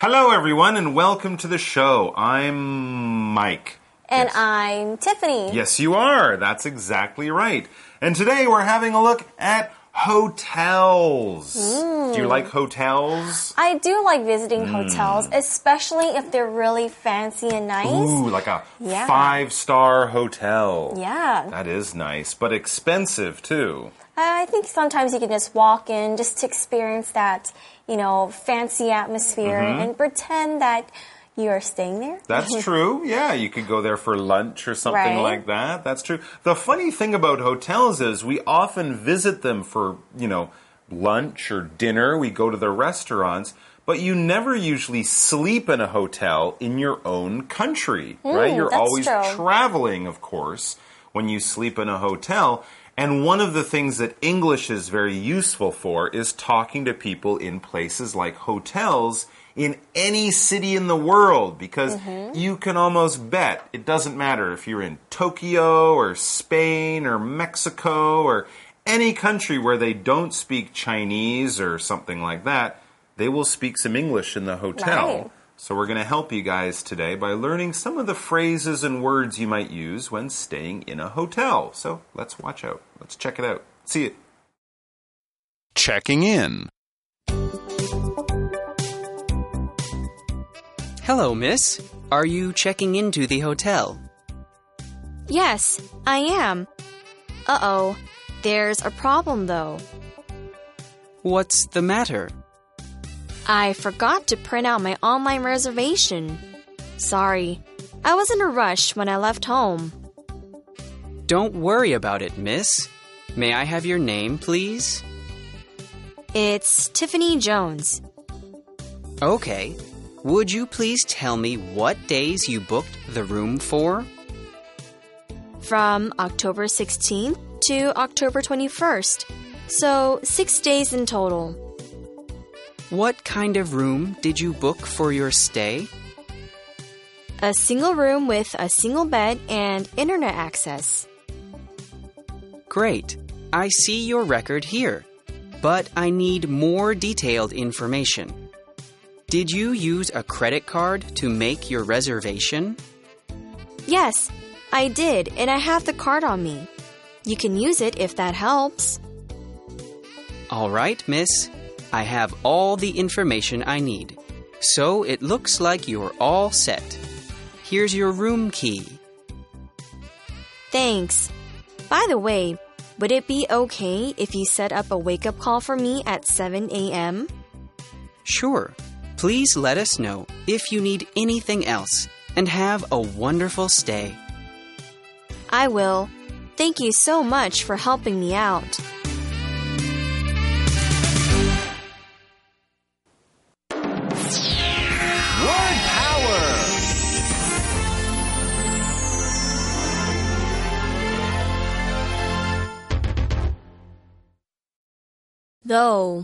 Hello, everyone, and welcome to the show. I'm Mike. And Yes. I'm Tiffany. Yes, you are. That's exactly right. And today we're having a look at hotels. Do you like hotels? I do like visiting hotels, especially if they're really fancy and nice. Ooh, like a Yeah. 5-star hotel. Yeah. That is nice, but expensive too. I think sometimes you can just walk in just to experience that, fancy atmosphere and pretend that you're staying there. That's true. Yeah, you could go there for lunch or something Right. like that. That's true. The funny thing about hotels is we often visit them for, lunch or dinner. We go to the restaurants, but you never usually sleep in a hotel in your own country, right? You're that's always true. traveling, of course, when you sleep in a hotel. And one of the things that English is very useful for is talking to people in places like hotels in any city in the world, because you can almost bet it doesn't matter if you're in Tokyo or Spain or Mexico or any country where they don't speak Chinese or something like that, they will speak some English in the hotel. Right. So we're going to help you guys today by learning some of the phrases and words you might use when staying in a hotel. So let's watch out. Let's check it out. See it. Checking in. Hello, miss. Are you checking into the hotel? Yes, I am. Uh-oh, there's a problem though. What's the matter? I forgot to print out my online reservation. Sorry, I was in a rush when I left home. Don't worry about it, miss. May I have your name, please? It's Tiffany Jones. Okay. Would you please tell me what days you booked the room for? From October 16th to October 21st. So 6 days in total. What kind of room did you book for your stay? A single room with a single bed and internet access. Great. I see your record here, but I need more detailed information. Did you use a credit card to make your reservation? Yes, I did, and I have the card on me. You can use it if that helps. All right, miss. I have all the information I need. So it looks like you're all set. Here's your room key. Thanks. By the way, would it be okay if you set up a wake-up call for me at 7 a.m.? Sure. Please let us know if you need anything else, and have a wonderful stay. I will. Thank you so much for helping me out. Word power. Though.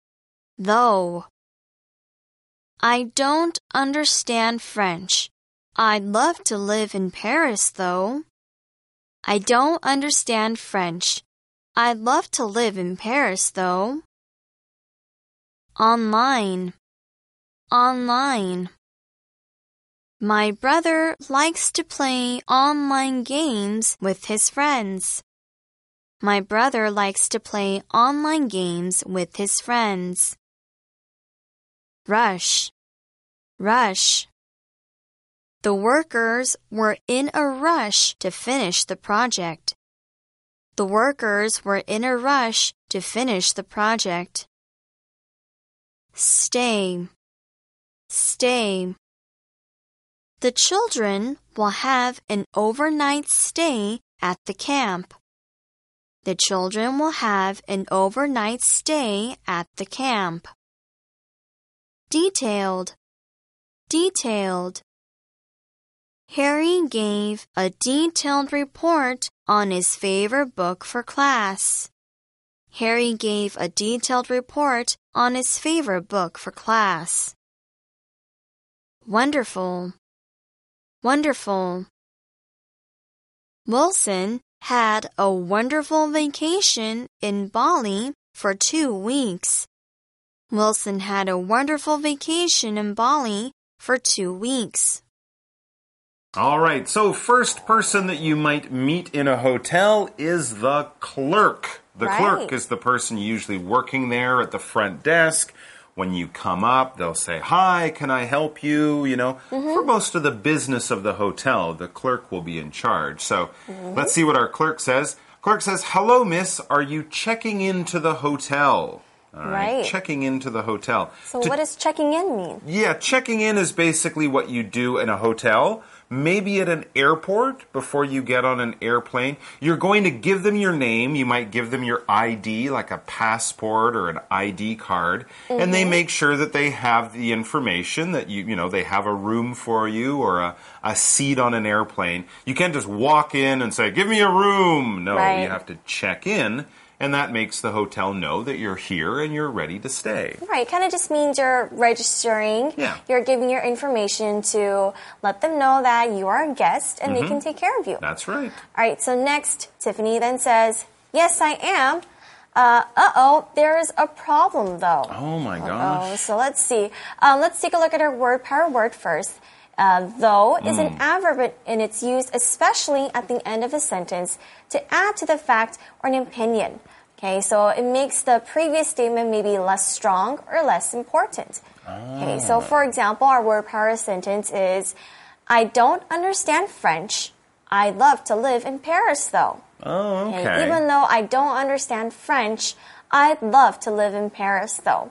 I don't understand French. I'd love to live in Paris, though. I don't understand French. I'd love to live in Paris, though. Online. My brother likes to play online games with his friends. My brother likes to play online games with his friends. Rush. The workers were in a rush to finish the project. The workers were in a rush to finish the project. Stay. The children will have an overnight stay at the camp. The children will have an overnight stay at the camp. Detailed. Harry gave a detailed report on his favorite book for class. Harry gave a detailed report on his favorite book for class. Wonderful. Wilson had a wonderful vacation in Bali for 2 weeks. Wilson had a wonderful vacation in Bali for 2 weeks. All right, so first person that you might meet in a hotel is the clerk. The clerk is the person usually working there at the front desk. When you come up, they'll say, "Hi, can I help you?" You know, for most of the business of the hotel, the clerk will be in charge. So let's see what our clerk says. Clerk says, "Hello, miss. Are you checking into the hotel?" All right. Checking into the hotel. So what does checking in mean? Yeah, checking in is basically what you do in a hotel. Maybe at an airport before you get on an airplane. You're going to give them your name. You might give them your ID, like a passport or an ID card. And they make sure that they have the information that you know, they have a room for you or a seat on an airplane. You can't just walk in and say, "Give me a room." No, you have to check in. And that makes the hotel know that you're here and you're ready to stay. Right. Kind of just means you're registering. Yeah. You're giving your information to let them know that you are a guest and they can take care of you. That's right. All right. So next, Tiffany then says, "Yes, I am. Uh-oh, there's a problem though." Oh my gosh. So let's see. Let's take a look at our word power word first. Though is an adverb and it's used especially at the end of a sentence to add to the fact or an opinion. Okay, so it makes the previous statement maybe less strong or less important. Okay, so for example, our word power sentence is, "I don't understand French. I'd love to live in Paris though." Oh, okay. Even though I don't understand French, I'd love to live in Paris though.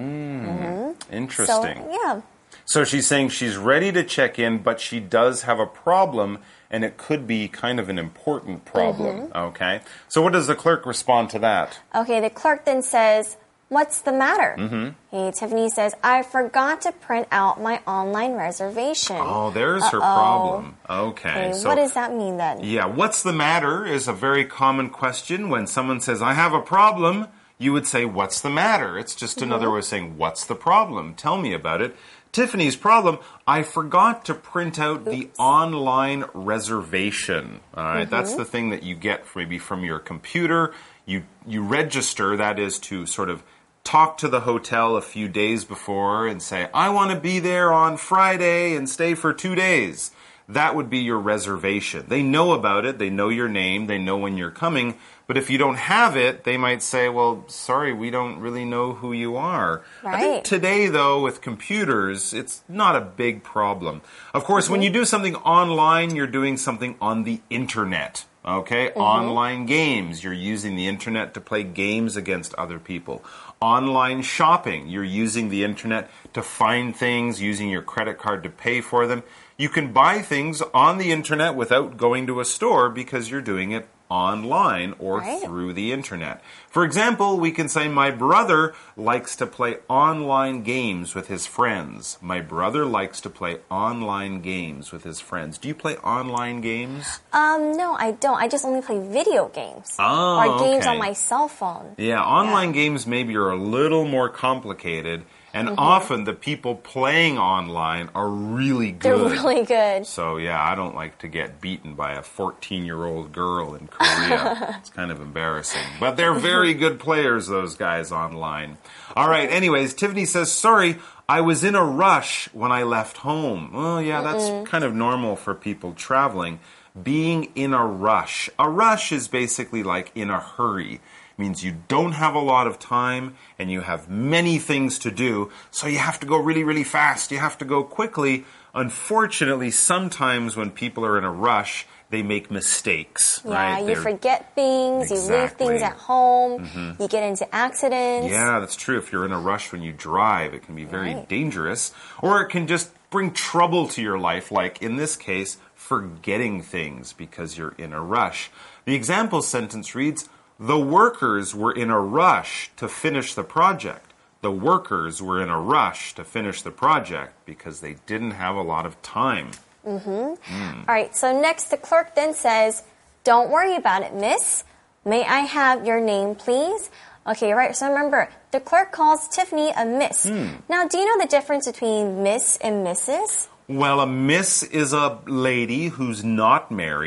Interesting. So, yeah. So she's saying she's ready to check in, but she does have a problem, and it could be kind of an important problem. Okay. So what does the clerk respond to that? Okay, the clerk then says, "What's the matter?" Okay, Tiffany says, "I forgot to print out my online reservation." Oh, there's her problem. Okay. So what does that mean then? yeah, what's the matter is a very common question. When someone says, "I have a problem," you would say, "What's the matter?" It's just another way of saying, "What's the problem? Tell me about it." Tiffany's problem, I forgot to print out the online reservation. All right, that's the thing that you get maybe from your computer. You register, that is to sort of talk to the hotel a few days before and say, "I want to be there on Friday and stay for 2 days." That would be your reservation. They know about it. They know your name. They know when you're coming. But if you don't have it, they might say, "Well, sorry, we don't really know who you are." Right. I think today, though, with computers, it's not a big problem. Of course, when you do something online, you're doing something on the internet. Okay? Online games. You're using the internet to play games against other people. Online shopping. You're using the internet to find things, using your credit card to pay for them. You can buy things on the internet without going to a store because you're doing it online or through the internet. For example, we can say, "My brother likes to play online games with his friends." My brother likes to play online games with his friends. Do you play online games? No, I don't. I just only play video games. Oh, or games okay. on my cell phone. Yeah, online games maybe are a little more complicated. And often the people playing online are really good. They're really good. So, yeah, I don't like to get beaten by a 14-year-old girl in Korea. It's kind of embarrassing. But they're very good players, those guys online. All right, anyways, Tiffany says, "Sorry, I was in a rush when I left home." Well, yeah, that's kind of normal for people traveling. Being in a rush. A rush is basically like in a hurry. Means you don't have a lot of time and you have many things to do, so you have to go really, really fast. You have to go quickly. Unfortunately, sometimes when people are in a rush, they make mistakes. Yeah, right? you forget things, you leave things at home, you get into accidents. Yeah, that's true. If you're in a rush when you drive, it can be very dangerous, or it can just bring trouble to your life, like in this case, forgetting things because you're in a rush. The example sentence reads, "The workers were in a rush to finish the project." The workers were in a rush to finish the project because they didn't have a lot of time. All right, so next the clerk then says, "Don't worry about it, miss. May I have your name, please?" Okay, right, so remember, the clerk calls Tiffany a miss. Now, do you know the difference between miss and Mrs.? Well, a miss is a lady who's not married.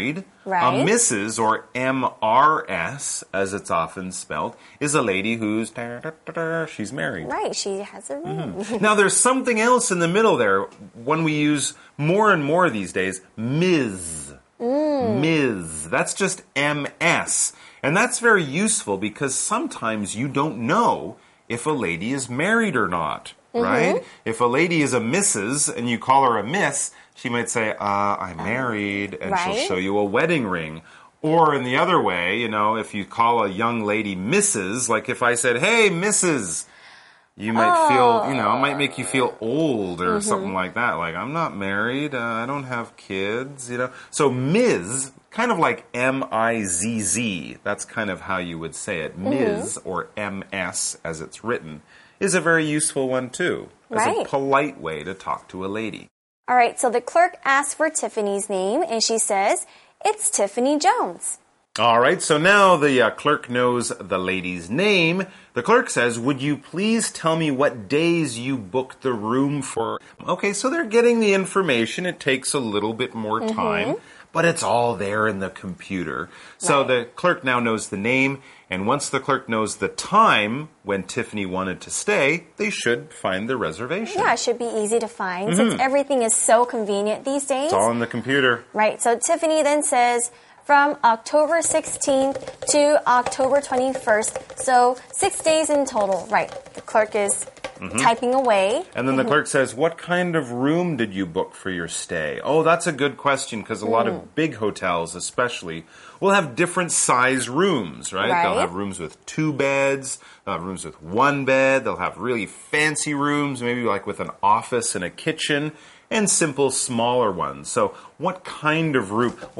Right. A Mrs. or MRS, as it's often spelled, is a lady who's she's married. Right, she has a ring. Now, there's something else in the middle there. One we use more and more these days, Ms. Ms. That's just MS. And that's very useful because sometimes you don't know if a lady is married or not, right? If a lady is a Mrs. and you call her a Miss, she might say, I'm married, and she'll Right. show you a wedding ring. Or in the other way, you know, if you call a young lady Mrs., like if I said, hey, Mrs., you might feel, you know, it might make you feel old or something like that. Like, I'm not married, I don't have kids, you know. So Ms., kind of like M-I-Z-Z, that's kind of how you would say it. Ms. or M-S, as it's written, is a very useful one too. As a Right. polite way to talk to a lady. All right, so the clerk asks for Tiffany's name, and she says, it's Tiffany Jones. All right, so now the clerk knows the lady's name. The clerk says, would you please tell me what days you booked the room for? Okay, so they're getting the information. It takes a little bit more time, but it's all there in the computer. So Right. the clerk now knows the name, and once the clerk knows the time when Tiffany wanted to stay, they should find the reservation. Yeah, it should be easy to find since everything is so convenient these days. It's all in the computer. Right, so Tiffany then says, from October 16th to October 21st, so 6 days in total. Right, the clerk is typing away. And then the clerk says, what kind of room did you book for your stay? Oh, that's a good question because a lot of big hotels especially will have different size rooms, right? They'll Right. have rooms with 2 beds, they'll have rooms with 1 bed, they'll have really fancy rooms, maybe like with an office and a kitchen, and simple smaller ones. So what kind of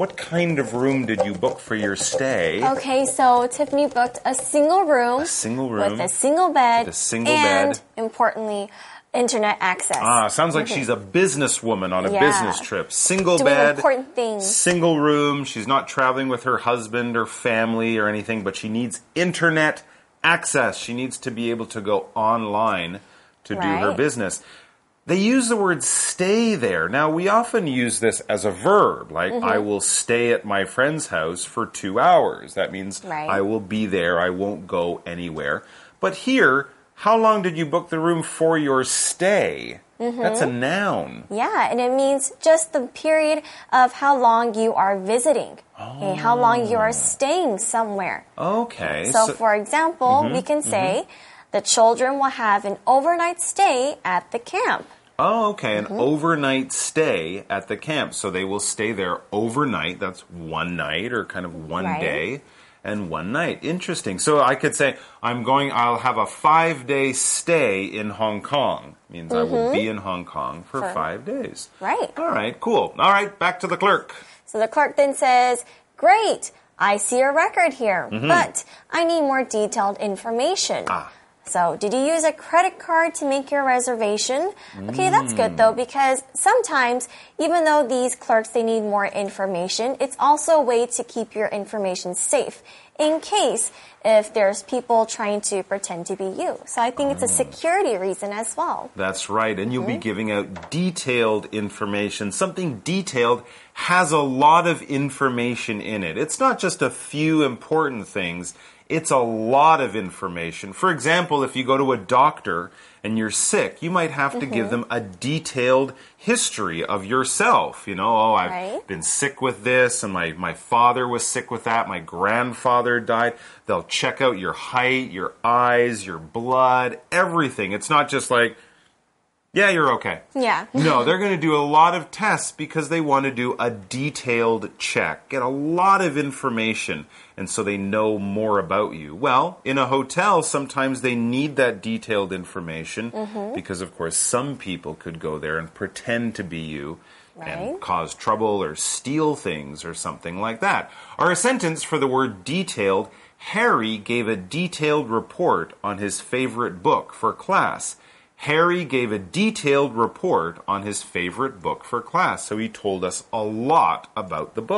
room did you book for your stay? Okay, so Tiffany booked a single room. A single room. With a single bed. With a single and, bed. importantly, internet access. Sounds like she's a businesswoman on a Yeah. business trip. Single Doing bed, important things. single room. She's not traveling with her husband or family or anything, but she needs internet access. She needs to be able to go online to do her Right. business. They use the word stay there. Now, we often use this as a verb, like, I will stay at my friend's house for 2 hours. That means Right. I will be there, I won't go anywhere. But here, how long did you book the room for your stay? That's a noun. Yeah, and it means just the period of how long you are visiting. Okay, how long you are staying somewhere. Okay. So, for example, we can say the children will have an overnight stay at the camp. Oh, okay. An overnight stay at the camp. So they will stay there overnight. That's one night or kind of one Right. day and one night. Interesting. So I could say, I'll have a 5-day stay in Hong Kong. Means I will be in Hong Kong for 5 days. Right. All right, cool. All right, back to the clerk. So the clerk then says, great, I see a record here, but I need more detailed information. So, did you use a credit card to make your reservation? Okay, that's good though, because sometimes, even though these clerks, they need more information, it's also a way to keep your information safe in case if there's people trying to pretend to be you. So I think it's a security reason as well. That's right. And you'll be giving out detailed information. Something detailed has a lot of information in it. It's not just a few important things. It's a lot of information. For example, if you go to a doctor and you're sick, you might have to give them a detailed history of yourself. You know, oh, I've Right. been sick with this, and my father was sick with that, my grandfather died. They'll check out your height, your eyes, your blood, everything. It's not just like, yeah, you're okay. Yeah. No, they're going to do a lot of tests because they want to do a detailed check, get a lot of information, and so they know more about you. Well, in a hotel, sometimes they need that detailed information because, of course, some people could go there and pretend to be you and Right. cause trouble or steal things or something like that. Our sentence for the word detailed, Harry gave a detailed report on his favorite book for class. Harry gave a detailed report on his favorite book for class, so he told us a lot about the book.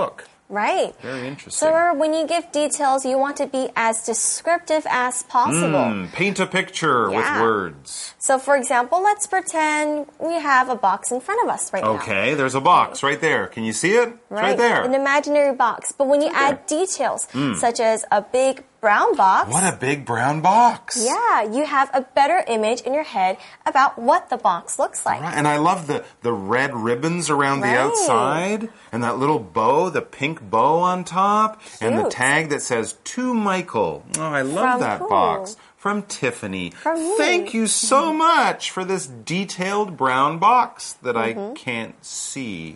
Right. Very interesting. So when you give details, you want to be as descriptive as possible. Paint a picture with words. So for example, let's pretend we have a box in front of us right now. Okay, there's a box right there. Can you see it? It's right there. An imaginary box. But when you add details, such as a big brown box. What a big brown box. Yeah, you have a better image in your head about what the box looks like. Right. And I love the red ribbons around the outside and that little bow, the pink bow on top, and the tag that says, to Michael. Oh, I love that box. From Tiffany. From me. Thank you so much for this detailed brown box that I can't see.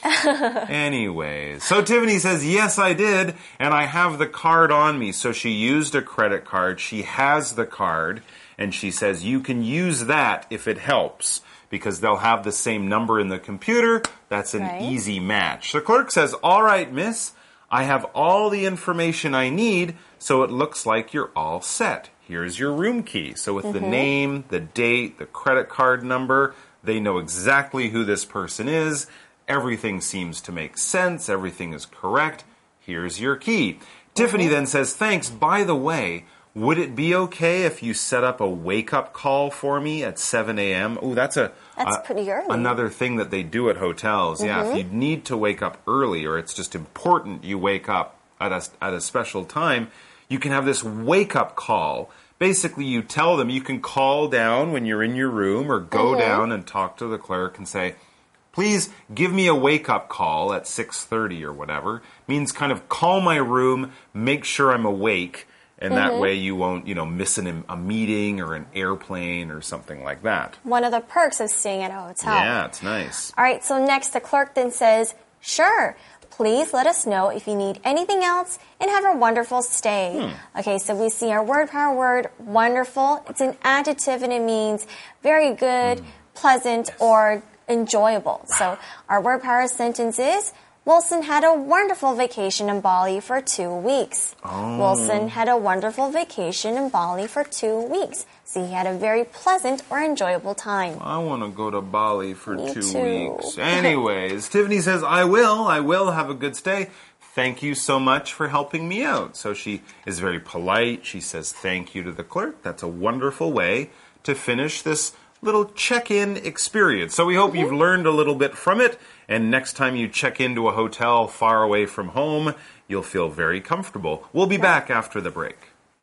Anyways, so Tiffany says, yes, I did, and I have the card on me. So she used a credit card. She has the card, and she says, you can use that if it helps, because they'll have the same number in the computer. That's an easy match. The clerk says, all right, miss, I have all the information I need, so it looks like you're all set. Here's your room key. So with the name, the date, the credit card number, they know exactly who this person is. Everything seems to make sense. Everything is correct. Here's your key. Tiffany then says, thanks. By the way, would it be okay if you set up a wake-up call for me at 7 a.m.? Oh, that's pretty early. Another thing that they do at hotels. Yeah, if you need to wake up early or it's just important you wake up at a special time, you can have this wake-up call. Basically, you tell them you can call down when you're in your room or go down and talk to the clerk and say, please give me a wake-up call at 6:30 or whatever. Means kind of call my room, make sure I'm awake, and that way you won't, miss a meeting or an airplane or something like that. One of the perks of staying at a hotel. Yeah, it's nice. All right, so next the clerk then says, sure, please let us know if you need anything else and have a wonderful stay. Okay, so we see our word power word, wonderful. It's an adjective and it means very good, pleasant, or enjoyable. So our word power sentence is, Wilson had a wonderful vacation in Bali for 2 weeks. Wilson had a wonderful vacation in Bali for 2 weeks. So he had a very pleasant or enjoyable time. I want to go to Bali for Me 2 too. weeks. Anyways, Tiffany says, I will have a good stay. Thank you so much for helping me out. So she is very polite. She says thank you to the clerk. That's a wonderful way to finish this little check-in experience. So we hope you've learned a little bit from it, and next time you check into a hotel far away from home, you'll feel very comfortable. We'll be back after the break.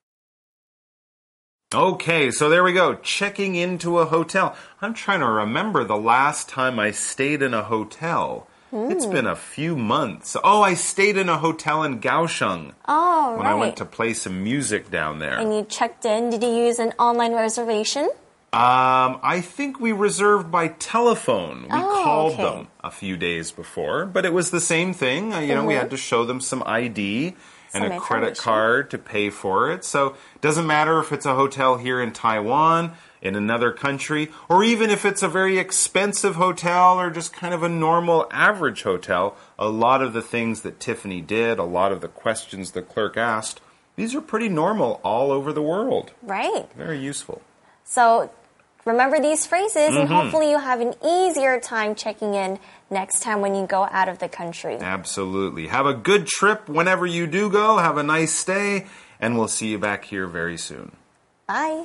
Okay, so there we go. Checking into a hotel. I'm trying to remember the last time I stayed in a hotel. It's been a few months. Oh, I stayed in a hotel in Kaohsiung. Oh, when I went to play some music down there. And you checked in. Did you use an online reservation? I think we reserved by telephone. We called them a few days before, but it was the same thing. We had to show them some ID and a credit card to pay for it. So it doesn't matter if it's a hotel here in Taiwan, in another country, or even if it's a very expensive hotel or just kind of a normal average hotel. A lot of the things that Tiffany did, a lot of the questions the clerk asked, these are pretty normal all over the world. Right. Very useful. So remember these phrases, and hopefully you'll have an easier time checking in next time when you go out of the country. Absolutely. Have a good trip whenever you do go. Have a nice stay, and we'll see you back here very soon. Bye.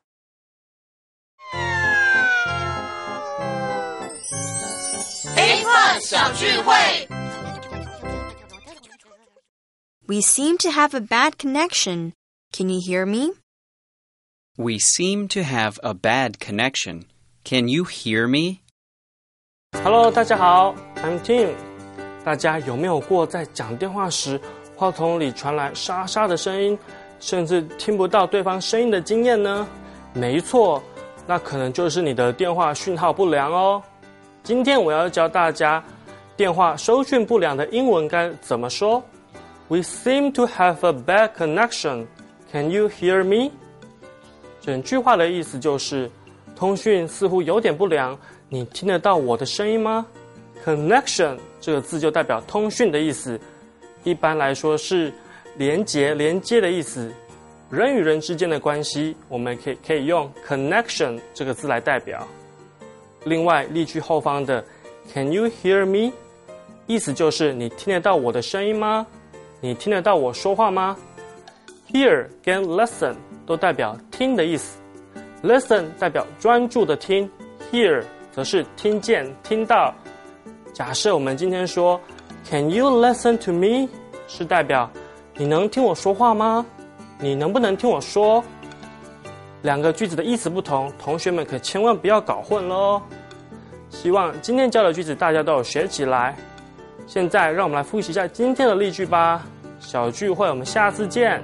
We seem to have a bad connection. Can you hear me? We seem to have a bad connection. Can you hear me? Hello， 大家好 ，I'm Tim。大家有没有过在讲电话时，话筒里传来沙沙的声音，甚至听不到对方声音的经验呢？没错，那可能就是你的电话讯号不良哦。今天我要教大家电话收讯不良的英文该怎么说。We seem to have a bad connection. Can you hear me? 整句话的意思就是通讯似乎有点不良，你听得到我的声音吗？ Connection 这个字就代表通讯的意思，一般来说是连接的意思。人与人之间的关系，我们可以用 connection 这个字来代表。另外，例句后方的 Can you hear me? 意思就是你听得到我的声音吗？你听得到我说话吗？ Hear 跟 listen 都代表听的意思。Listen 代表专注的听， Hear 则是听见听到。假设我们今天说 Can you listen to me 是代表你能听我说话吗？你能不能听我说？两个句子的意思不同，同学们可千万不要搞混咯。希望今天教的句子大家都有学起来。现在让我们来复习一下今天的例句吧。小聚会我们下次见。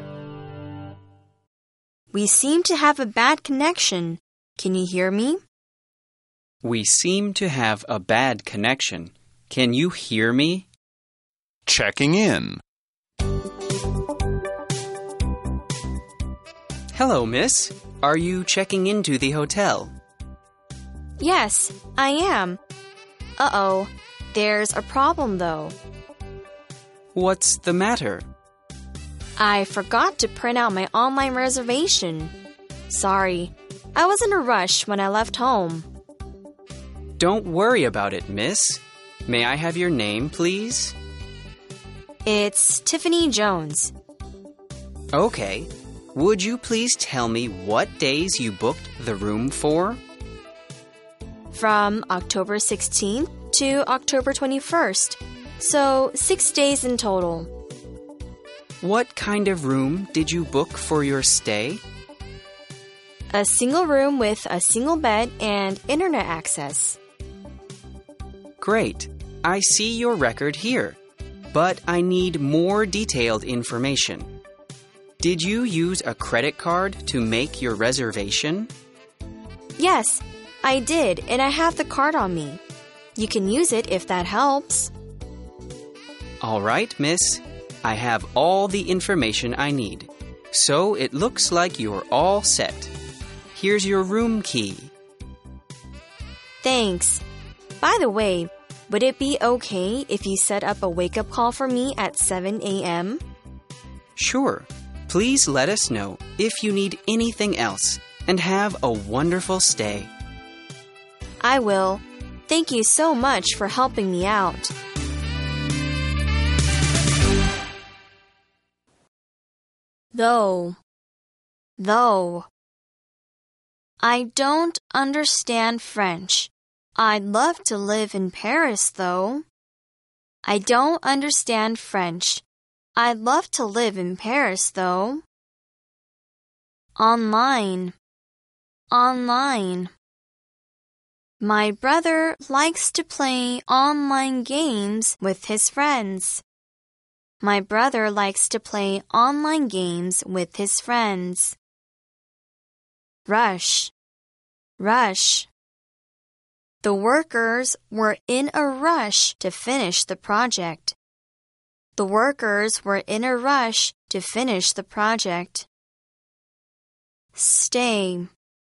We seem to have a bad connection. Can you hear me? We seem to have a bad connection. Can you hear me? Checking in. Hello, miss. Are you checking into the hotel? Yes, I am. Uh-oh, there's a problem though. What's the matter? I forgot to print out my online reservation. Sorry, I was in a rush when I left home. Don't worry about it, miss. May I have your name, please? It's Tiffany Jones. Okay. Would you please tell me what days you booked the room for? From October 16th to October 21st. So 6 days in total. What kind of room did you book for your stay? A single room with a single bed and internet access. Great. I see your record here, but I need more detailed information. Did you use a credit card to make your reservation? Yes, I did, and I have the card on me. You can use it if that helps. All right, miss. I have all the information I need. So it looks like you're all set. Here's your room key. Thanks. By the way, would it be okay if you set up a wake-up call for me at 7 a.m.? Sure. Please let us know if you need anything else, and have a wonderful stay. I will. Thank you so much for helping me out. Though. I don't understand French. I'd love to live in Paris, though. I don't understand French. I'd love to live in Paris, though. Online. My brother likes to play online games with his friends. My brother likes to play online games with his friends. Rush. The workers were in a rush to finish the project. The workers were in a rush to finish the project. Stay.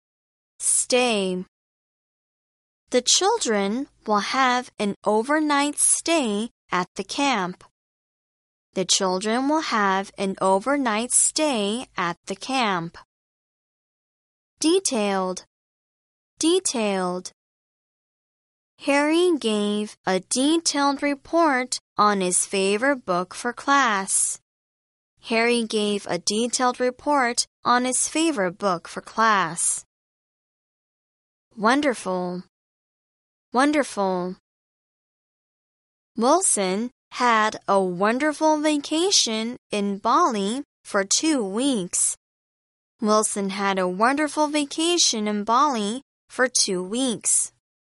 The children will have an overnight stay at the camp. The children will have an overnight stay at the camp. Detailed. Harry gave a detailed report on his favorite book for class. Harry gave a detailed report on his favorite book for class. Wonderful. Wilson had a wonderful vacation in Bali for 2 weeks. Wilson had a wonderful vacation in Bali for 2 weeks.